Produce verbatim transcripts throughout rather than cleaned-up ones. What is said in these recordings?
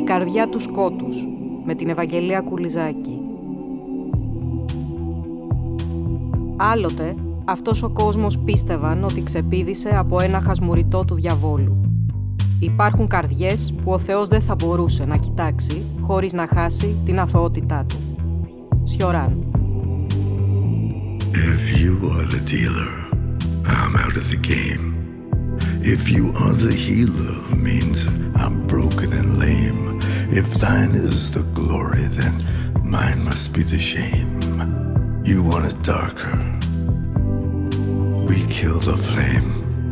καρδιά του σκότους» με την Ευαγγελία Κουλιζάκη. Άλλοτε, αυτός ο κόσμος πίστευαν ότι ξεπήδησε από ένα χασμουριτό του διαβόλου. Υπάρχουν καρδιές που ο Θεός δεν θα μπορούσε να κοιτάξει χωρίς να χάσει την αθωότητά του. Σιωράν. If you are the dealer, I'm out of the game. If you are the healer, means I'm broken and lame. If thine is the glory, then mine must be the shame. You want it darker, we kill the flame.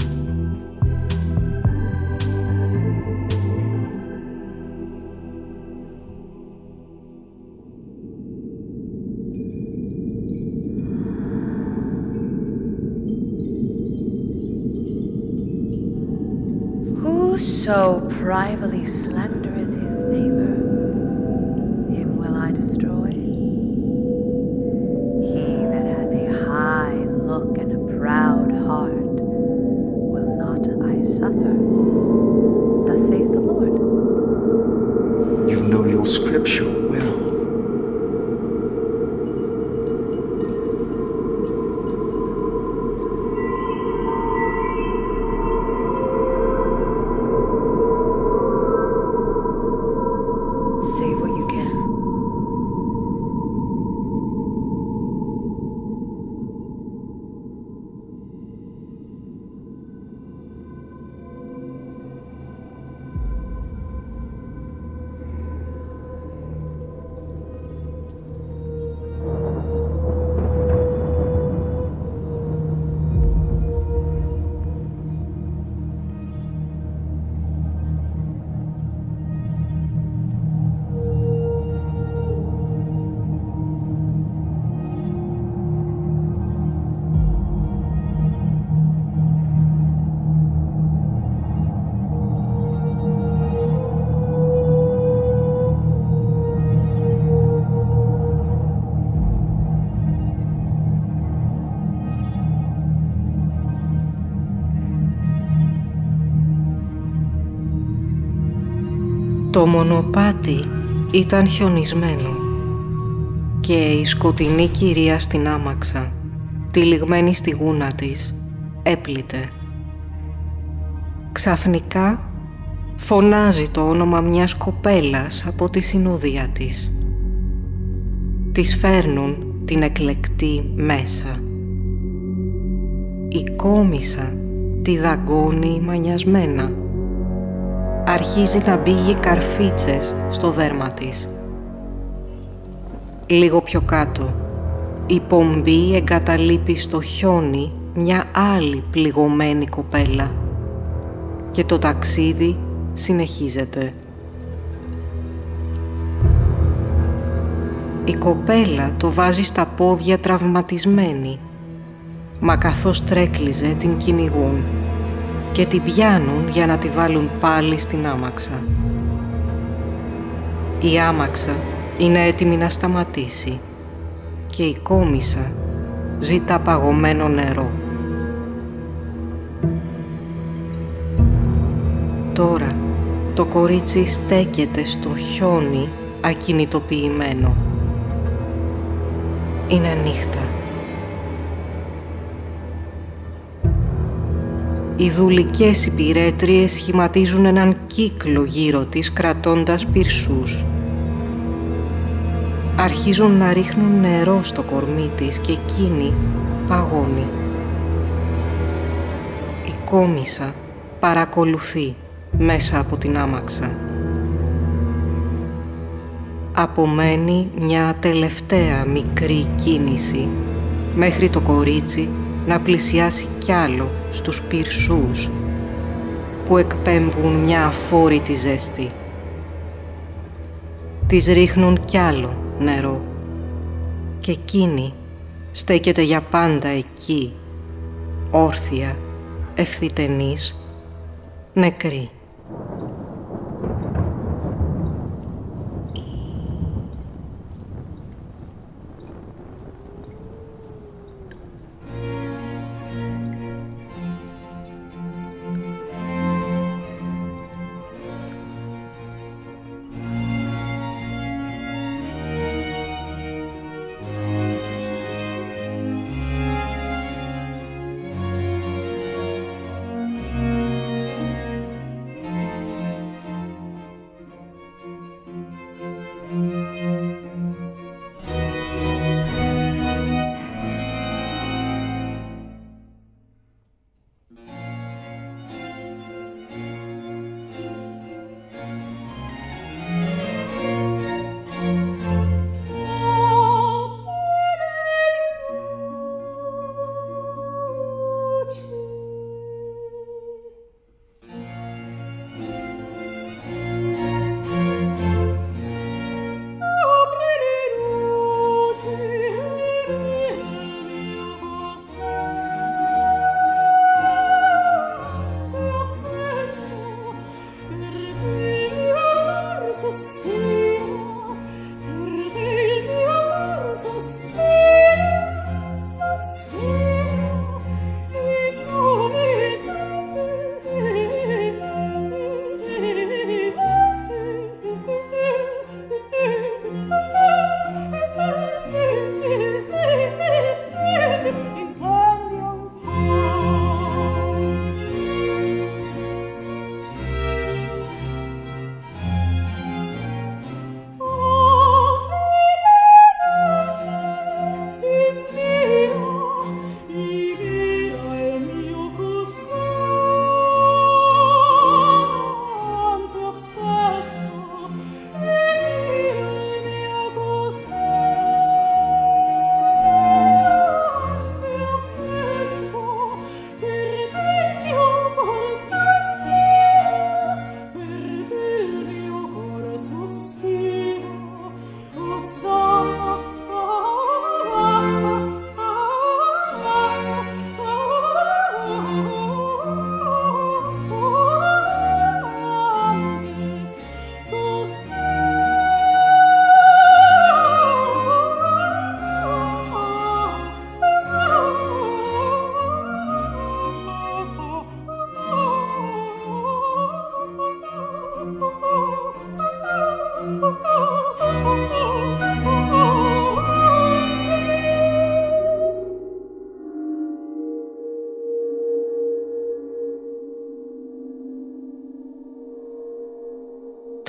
Whoso privily slandereth his neighbor, him will I destroy. He that hath a high look and a proud heart will not I suffer. Thus saith the Lord. You know your scripture well. Το μονοπάτι ήταν χιονισμένο και η σκοτεινή κυρία στην άμαξα, τυλιγμένη στη γούνα της, έπλητε. Ξαφνικά φωνάζει το όνομα μιας κοπέλας από τη συνοδεία της. Της φέρνουν την εκλεκτή μέσα. Η κόμισα τη δαγκώνει μανιασμένα. Αρχίζει να μπήγει καρφίτσες στο δέρμα της. Λίγο πιο κάτω, η πομπή εγκαταλείπει στο χιόνι μια άλλη πληγωμένη κοπέλα και το ταξίδι συνεχίζεται. Η κοπέλα το βάζει στα πόδια τραυματισμένη, μα καθώς τρέκλιζε την κυνηγούν και την πιάνουν για να τη βάλουν πάλι στην άμαξα. Η άμαξα είναι έτοιμη να σταματήσει και η κόμισα ζητά παγωμένο νερό. Τώρα το κορίτσι στέκεται στο χιόνι ακινητοποιημένο. Είναι νύχτα. Οι δουλικές υπηρέτριες σχηματίζουν έναν κύκλο γύρω της κρατώντας πυρσούς. Αρχίζουν να ρίχνουν νερό στο κορμί της και εκείνη παγώνει. Η κόμισα παρακολουθεί μέσα από την άμαξα. Απομένει μια τελευταία μικρή κίνηση μέχρι το κορίτσι να πλησιάσει κι άλλο στους πυρσούς που εκπέμπουν μια αφόρητη ζέστη. Της ρίχνουν κι άλλο νερό και εκείνη στέκεται για πάντα εκεί, όρθια, ευθυτενής, νεκρή.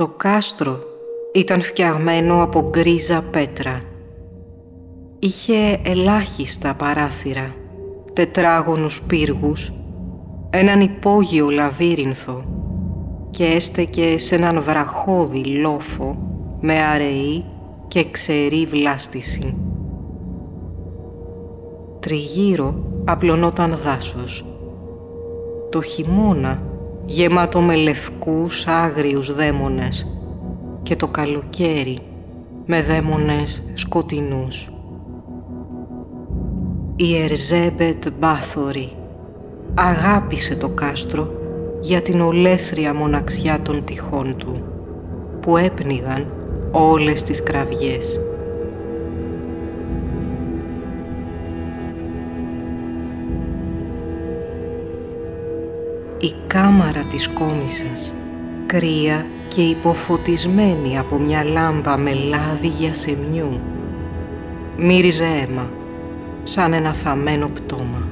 Το κάστρο ήταν φτιαγμένο από γκρίζα πέτρα. Είχε ελάχιστα παράθυρα, τετράγωνους πύργους, έναν υπόγειο λαβύρινθο και έστεκε σε έναν βραχώδη λόφο με αραιή και ξερή βλάστηση. Τριγύρω απλωνόταν δάσος. Το χειμώνα γεμάτο με λευκούς άγριους δαίμονες και το καλοκαίρι με δαίμονες σκοτεινούς. Η Ερζέμπετ Μπάθορη αγάπησε το κάστρο για την ολέθρια μοναξιά των τυχών του, που έπνιγαν όλες τις κραυγές. Η κάμαρα της κόμισσας, κρύα και υποφωτισμένη από μια λάμπα με λάδι για σεμιού, μύριζε αίμα, σαν ένα θαμμένο πτώμα.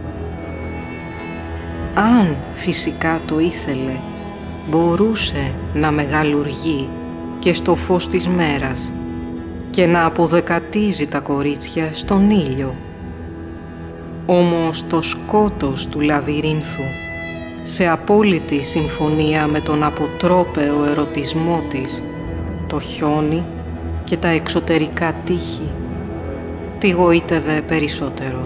Αν φυσικά το ήθελε, μπορούσε να μεγαλουργεί και στο φως της μέρας και να αποδεκατίζει τα κορίτσια στον ήλιο. Όμως το σκότος του λαβυρίνθου, σε απόλυτη συμφωνία με τον αποτρόπαιο ερωτισμό της, το χιόνι και τα εξωτερικά τείχη, τη γοήτευε περισσότερο.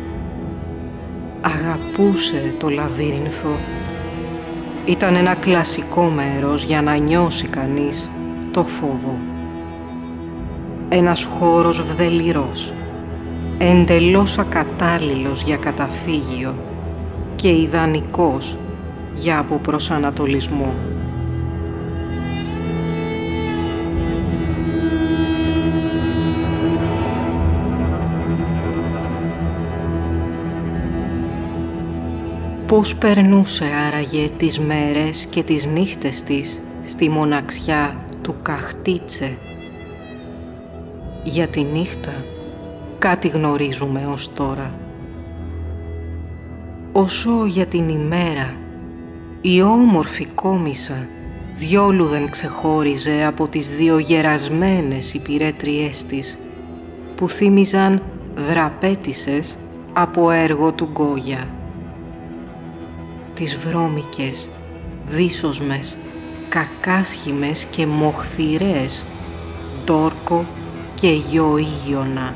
Αγαπούσε το λαβύρινθο. Ήταν ένα κλασικό μέρος για να νιώσει κανείς το φόβο. Ένας χώρος βδελιρός, εντελώς ακατάλληλος για καταφύγιο και ιδανικός για αποπροσανατολισμό. Πώς περνούσε άραγε τις μέρες και τις νύχτες της στη μοναξιά του Καχτίτσε? Για τη νύχτα κάτι γνωρίζουμε ως τώρα. Όσο για την ημέρα, η όμορφη κόμισσα διόλου δεν ξεχώριζε από τις δύο γερασμένες υπηρέτριές της, που θύμιζαν δραπέτισσες από έργο του Γκόγια. Τις βρώμικες, δύσοσμες, κακάσχημες και μοχθηρές Ντόρκο και Γιοήγιονα.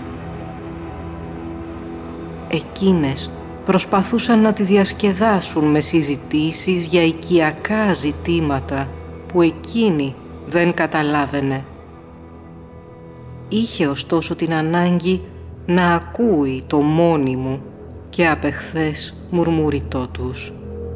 Εκείνες προσπαθούσαν να τη διασκεδάσουν με συζητήσεις για οικιακά ζητήματα που εκείνη δεν καταλάβαινε. Είχε ωστόσο την ανάγκη να ακούει το μόνιμο και απεχθές μουρμουριτό τους.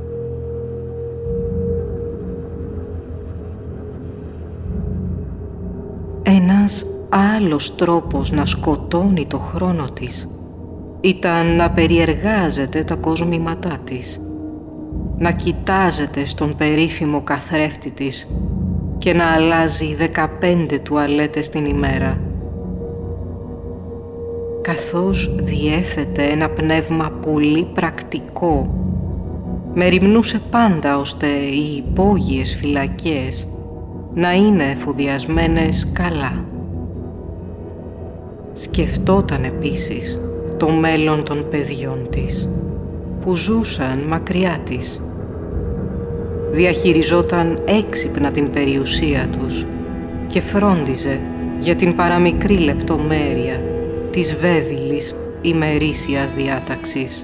Ένας άλλος τρόπος να σκοτώνει το χρόνο της ήταν να περιεργάζεται τα κοσμήματά της, να κοιτάζεται στον περίφημο καθρέφτη της και να αλλάζει δεκαπέντε τουαλέτες την ημέρα. Καθώς διέθετε ένα πνεύμα πολύ πρακτικό, μεριμνούσε πάντα ώστε οι υπόγειες φυλακές να είναι εφοδιασμένες καλά. Σκεφτόταν επίσης το μέλλον των παιδιών της, που ζούσαν μακριά της. Διαχειριζόταν έξυπνα την περιουσία τους και φρόντιζε για την παραμικρή λεπτομέρεια της βέβηλης ημερήσιας διάταξης.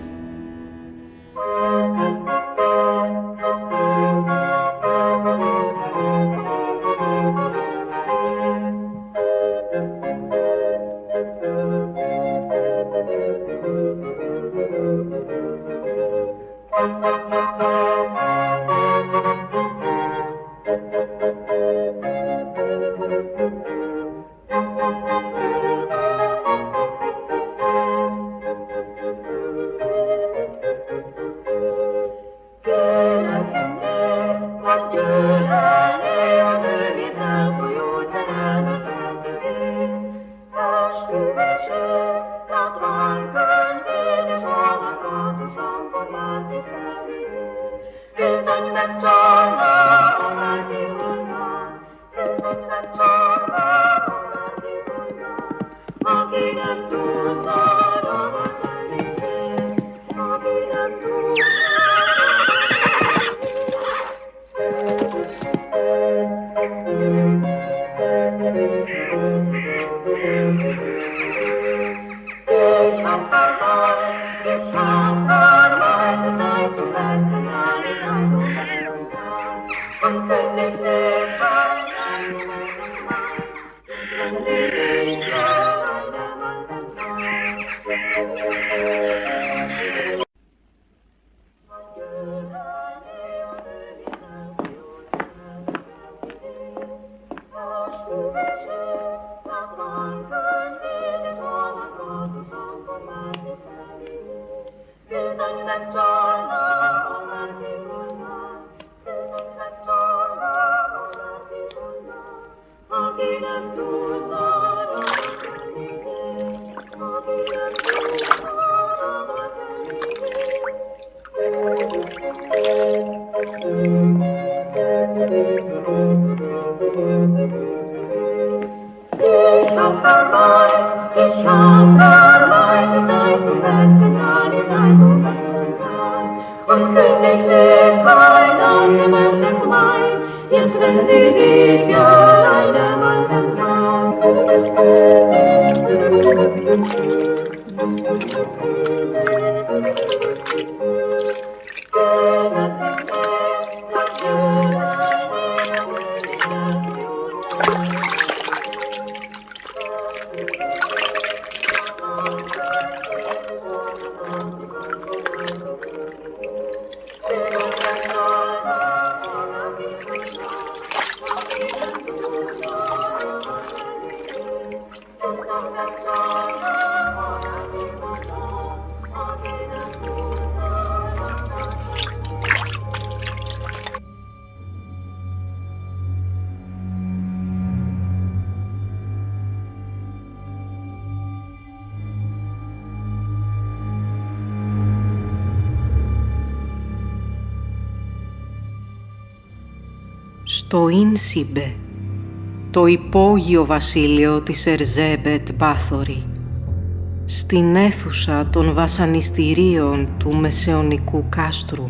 Att man kunde det sjala, så att du sjönk och jag till Στο Ίνσιμπε, το υπόγειο βασίλειο της Ερζέμπετ Μπάθορη, στην αίθουσα των βασανιστηρίων του μεσαιωνικού κάστρου.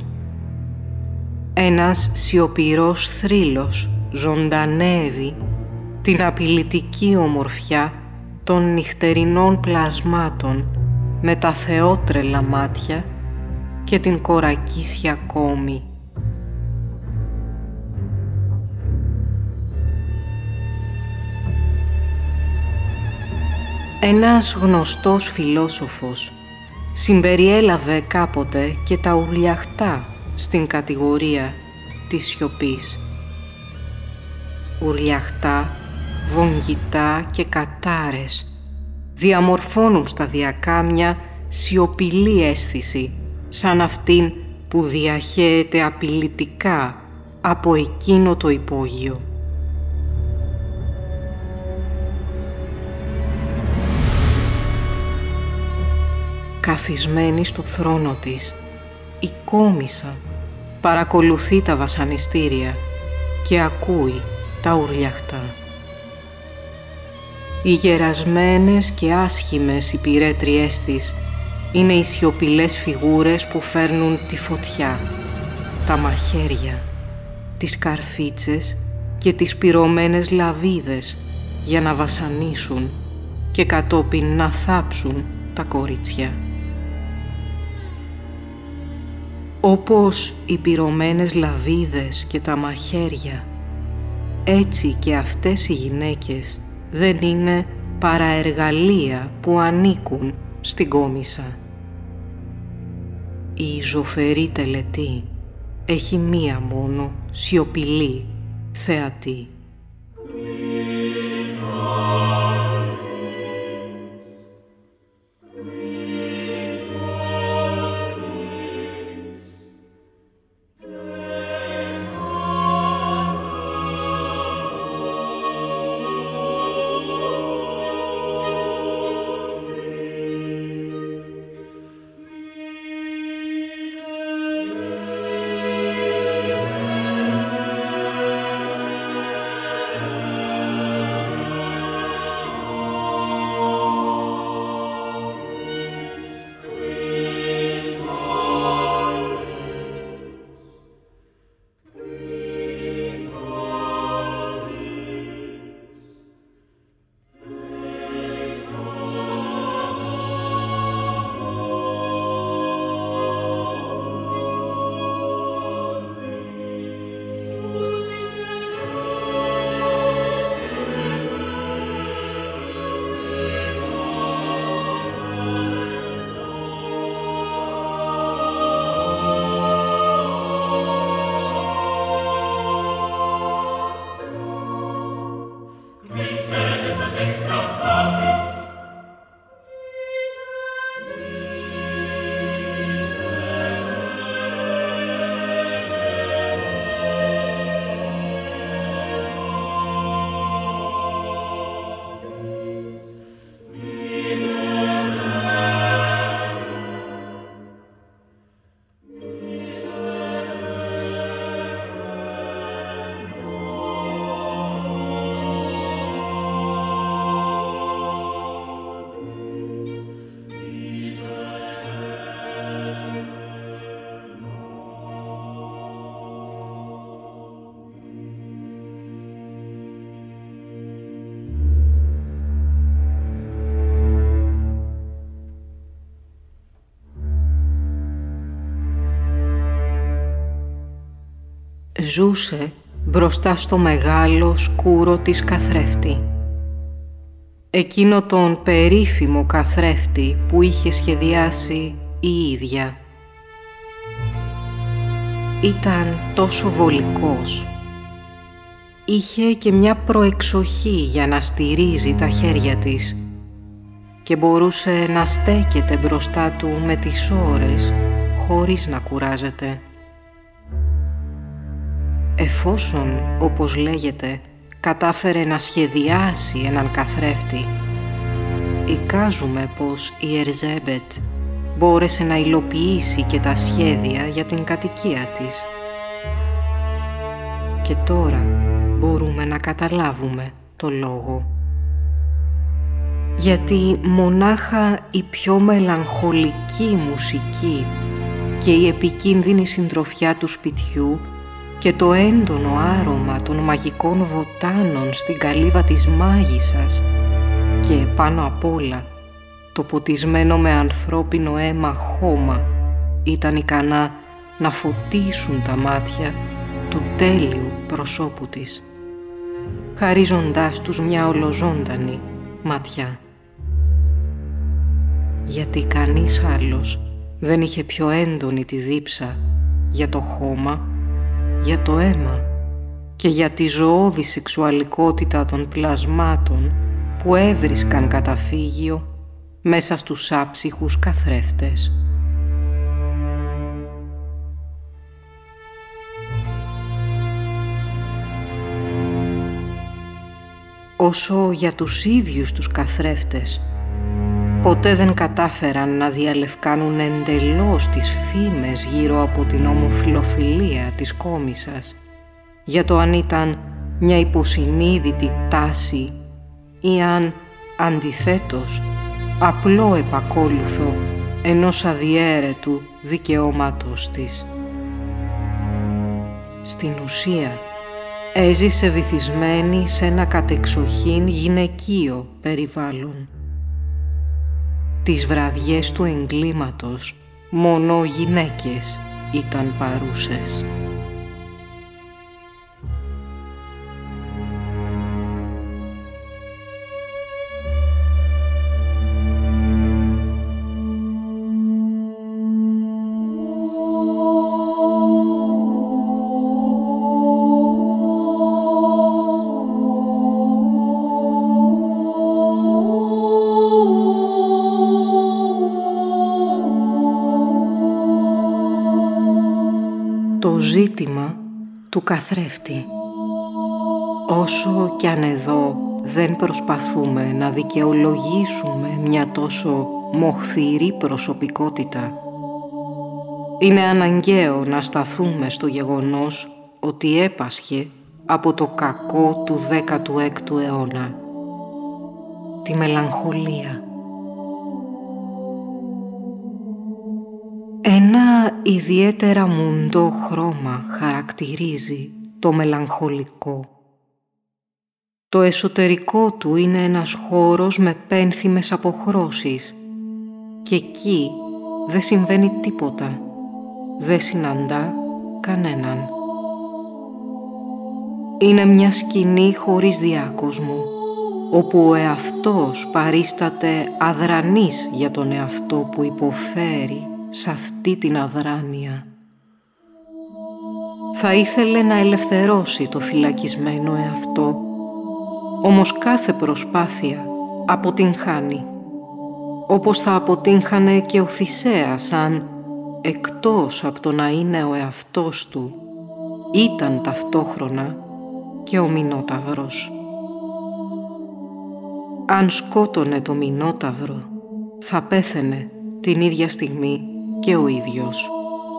Ένας σιωπηρός θρύλος ζωντανεύει την απειλητική ομορφιά των νυχτερινών πλασμάτων με τα θεότρελα μάτια και την κορακίσια κόμη. Ένας γνωστός φιλόσοφος συμπεριέλαβε κάποτε και τα ουρλιαχτά στην κατηγορία της σιωπής. Ουρλιαχτά, βογγητά και κατάρες διαμορφώνουν σταδιακά μια σιωπηλή αίσθηση, σαν αυτήν που διαχέεται απειλητικά από εκείνο το υπόγειο. Καθισμένη στο θρόνο της, η κόμισσα παρακολουθεί τα βασανιστήρια και ακούει τα ουρλιαχτά. Οι γερασμένες και άσχημες υπηρέτριές της είναι οι σιωπηλές φιγούρες που φέρνουν τη φωτιά, τα μαχαίρια, τις καρφίτσες και τις πυρωμένες λαβίδες για να βασανίσουν και κατόπιν να θάψουν τα κορίτσια. Όπως οι πυρωμένες λαβίδες και τα μαχαίρια, έτσι και αυτές οι γυναίκες δεν είναι παρά εργαλεία που ανήκουν στην κόμισσα. Η ζωφερή τελετή έχει μία μόνο σιωπηλή θεατή. Ζούσε μπροστά στο μεγάλο σκούρο της καθρέφτη. Εκείνο τον περίφημο καθρέφτη που είχε σχεδιάσει η ίδια. Ήταν τόσο βολικός. Είχε και μια προεξοχή για να στηρίζει τα χέρια της και μπορούσε να στέκεται μπροστά του με τις ώρες χωρίς να κουράζεται. Εφόσον, όπως λέγεται, κατάφερε να σχεδιάσει έναν καθρέφτη, εικάζουμε πως η Ερζέμπετ μπόρεσε να υλοποιήσει και τα σχέδια για την κατοικία της. Και τώρα μπορούμε να καταλάβουμε το λόγο. Γιατί μονάχα η πιο μελαγχολική μουσική και η επικίνδυνη συντροφιά του σπιτιού και το έντονο άρωμα των μαγικών βοτάνων στην καλύβα της μάγισσας και πάνω απ' όλα το ποτισμένο με ανθρώπινο αίμα χώμα ήταν ικανά να φωτίσουν τα μάτια του τέλειου προσώπου της, χαρίζοντάς τους μια ολοζώντανη ματιά. Γιατί κανείς άλλος δεν είχε πιο έντονη τη δίψα για το χώμα, για το αίμα και για τη ζωώδη σεξουαλικότητα των πλασμάτων που έβρισκαν καταφύγιο μέσα στους άψυχους καθρέφτες. Όσο για τους ίδιους τους καθρέφτες, ποτέ δεν κατάφεραν να διαλευκάνουν εντελώς τις φήμες γύρω από την ομοφυλοφιλία της κόμισσας, για το αν ήταν μια υποσυνείδητη τάση ή αν, αντιθέτως, απλό επακόλουθο ενός αδιέρετου δικαιώματος της. Στην ουσία, έζησε βυθισμένη σε ένα κατεξοχήν γυναικείο περιβάλλον. Τις βραδιές του εγκλήματος μόνο γυναίκες ήταν παρούσες. Το ζήτημα του καθρέφτη. Όσο κι αν εδώ δεν προσπαθούμε να δικαιολογήσουμε μια τόσο μοχθηρή προσωπικότητα, είναι αναγκαίο να σταθούμε στο γεγονός ότι έπασχε από το κακό του δέκατου έκτου αιώνα, τη μελαγχολία. Ένα ιδιαίτερα μουντό χρώμα χαρακτηρίζει το μελαγχολικό. Το εσωτερικό του είναι ένας χώρος με πένθυμες αποχρώσεις και εκεί δεν συμβαίνει τίποτα, δεν συναντά κανέναν. Είναι μια σκηνή χωρίς διάκοσμο, όπου ο εαυτός παρίσταται αδρανής για τον εαυτό που υποφέρει σε αυτή την αδράνεια. Θα ήθελε να ελευθερώσει το φυλακισμένο εαυτό, όμως κάθε προσπάθεια αποτυγχάνει, όπως θα αποτύγχανε και ο Θησέας αν, εκτός από το να είναι ο εαυτός του, ήταν ταυτόχρονα και ο Μινόταυρος. Αν σκότωνε το Μινόταυρο, θα πέθαινε την ίδια στιγμή και ο ίδιος.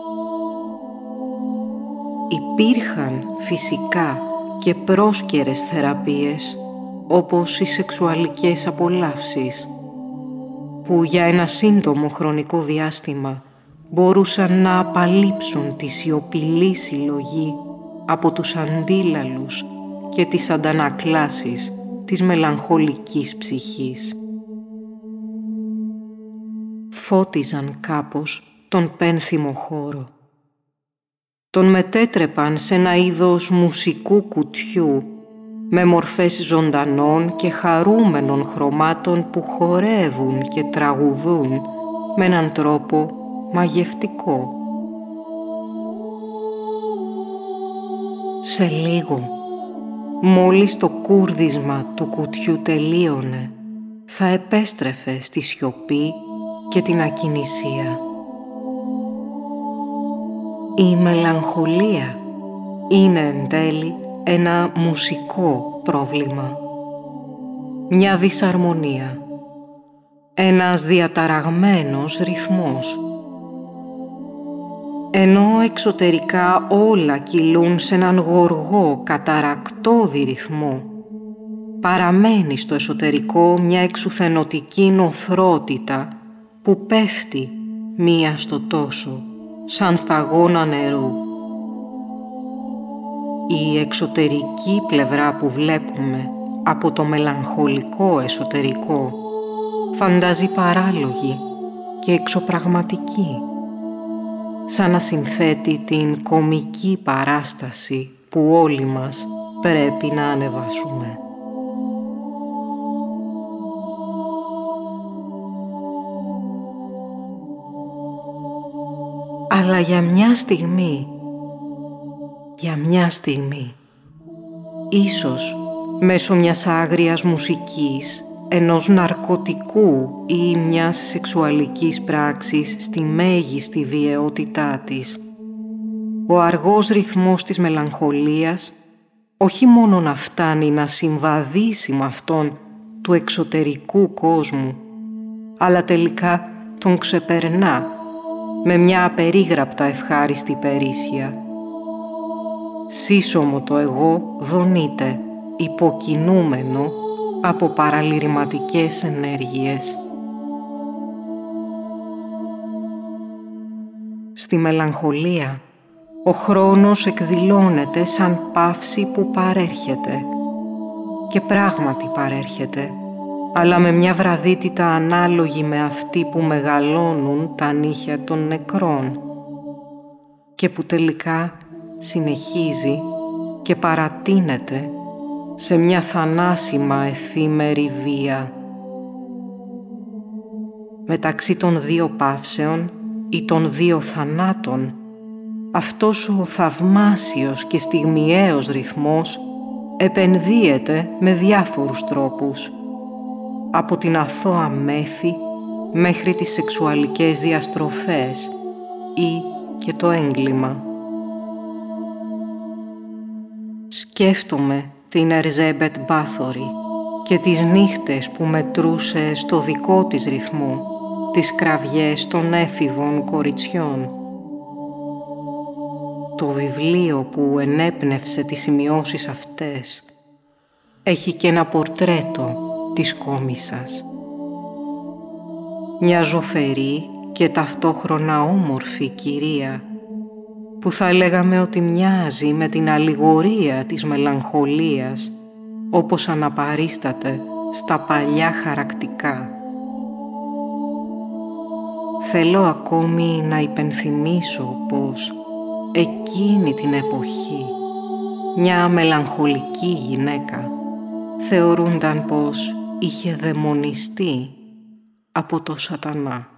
Υπήρχαν φυσικά και πρόσκαιρες θεραπείες, όπως οι σεξουαλικές απολαύσεις, που για ένα σύντομο χρονικό διάστημα μπορούσαν να απαλείψουν τη σιωπηλή συλλογή από τους αντίλαλους και τις αντανακλάσεις της μελαγχολικής ψυχής. Φώτιζαν κάπως τον πένθυμο χώρο. τον μετέτρεπαν σε ένα είδος μουσικού κουτιού με μορφές ζωντανών και χαρούμενων χρωμάτων που χορεύουν και τραγουδούν με έναν τρόπο μαγευτικό. Σε λίγο, μόλις το κούρδισμα του κουτιού τελείωνε, θα επέστρεφε στη σιωπή και την ακινησία. Η μελαγχολία είναι εν τέλει ένα μουσικό πρόβλημα. Μια δυσαρμονία. Ένας διαταραγμένος ρυθμός. Ενώ εξωτερικά όλα κυλούν σε έναν γοργό, καταρακτώδη ρυθμό, παραμένει στο εσωτερικό μια εξουθενωτική νοθρότητα που πέφτει μία στο τόσο, σαν σταγόνα νερού. Η εξωτερική πλευρά που βλέπουμε από το μελαγχολικό εσωτερικό φαντάζει παράλογη και εξωπραγματική, σαν να συνθέτει την κομική παράσταση που όλοι μας πρέπει να ανεβάσουμε. Αλλά για μια στιγμή, για μια στιγμή, ίσως μέσω μιας άγριας μουσικής, ενός ναρκωτικού ή μιας σεξουαλικής πράξης στη μέγιστη βιαιότητά της, ο αργός ρυθμός της μελαγχολίας όχι μόνο να φτάνει να συμβαδίσει με αυτόν του εξωτερικού κόσμου, αλλά τελικά τον ξεπερνά με μια απερίγραπτα ευχάριστη περίσσια. Σύσσωμο το εγώ δονείται, υποκινούμενο από παραλυρηματικές ενέργειες. Στη μελαγχολία, ο χρόνος εκδηλώνεται σαν παύση που παρέρχεται και πράγματι παρέρχεται, αλλά με μια βραδύτητα ανάλογη με αυτή που μεγαλώνουν τα νύχια των νεκρών και που τελικά συνεχίζει και παρατείνεται σε μια θανάσιμα εφήμερη βία. Μεταξύ των δύο παύσεων ή των δύο θανάτων, αυτός ο θαυμάσιος και στιγμιαίος ρυθμός επενδύεται με διάφορους τρόπους, από την αθώα μέθη μέχρι τις σεξουαλικές διαστροφές ή και το έγκλημα. Σκέφτομαι την Ερζέμπετ Μπάθορη και τις νύχτες που μετρούσε στο δικό της ρυθμό τις κραυγές των έφηβων κοριτσιών. Το βιβλίο που ενέπνευσε τις σημειώσεις αυτές έχει και ένα πορτρέτο της κόμισσας. Μια ζωφερή και ταυτόχρονα όμορφη κυρία που θα λέγαμε ότι μοιάζει με την αλληγορία της μελαγχολίας όπως αναπαρίσταται στα παλιά χαρακτικά. Θέλω ακόμη να υπενθυμίσω πως εκείνη την εποχή μια μελαγχολική γυναίκα θεωρούνταν πως είχε δαιμονιστεί από το σατανά.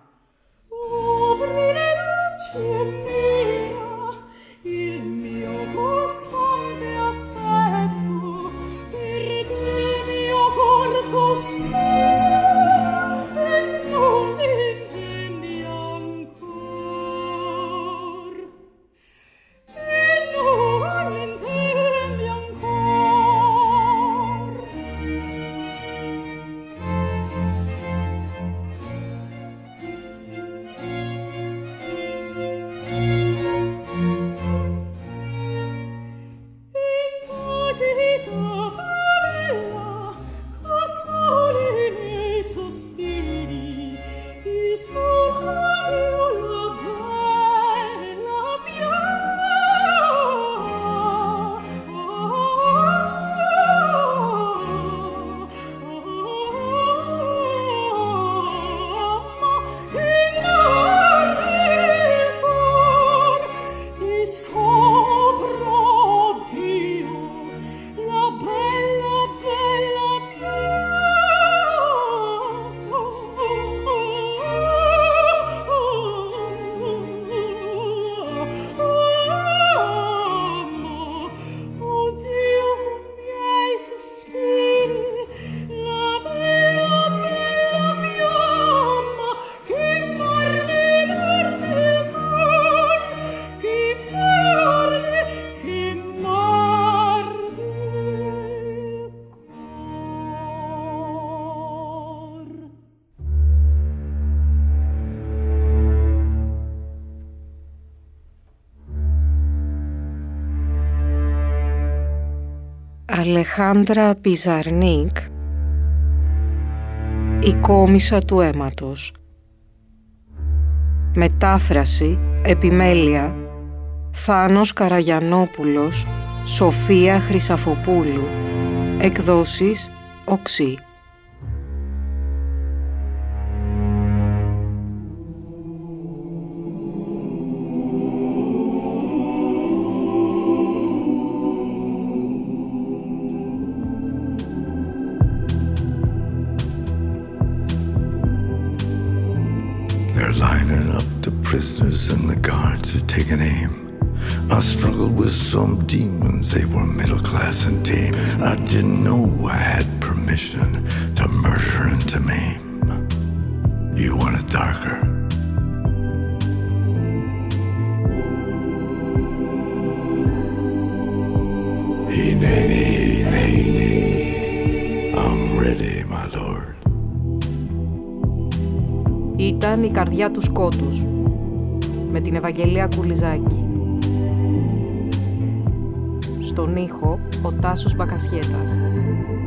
Αλεχάνδρα Πιζαρνίκ, η κόμισσα του αίματος. Μετάφραση, επιμέλεια, Θάνος Καραγιαννόπουλος, Σοφία Χρυσαφοπούλου. Εκδόσεις Οξύ. They're lining up the prisoners and the guards are taking aim. I struggled with some demons, they were middle class and tame. I didn't know I had permission to murder and to maim. You want it darker? Hineni, hineni, I'm ready, my lord. Ήταν η καρδιά του σκότους, με την Ευαγγελία Κουλιζάκη. Στον ήχο, ο Τάσος Μπακασιέτας.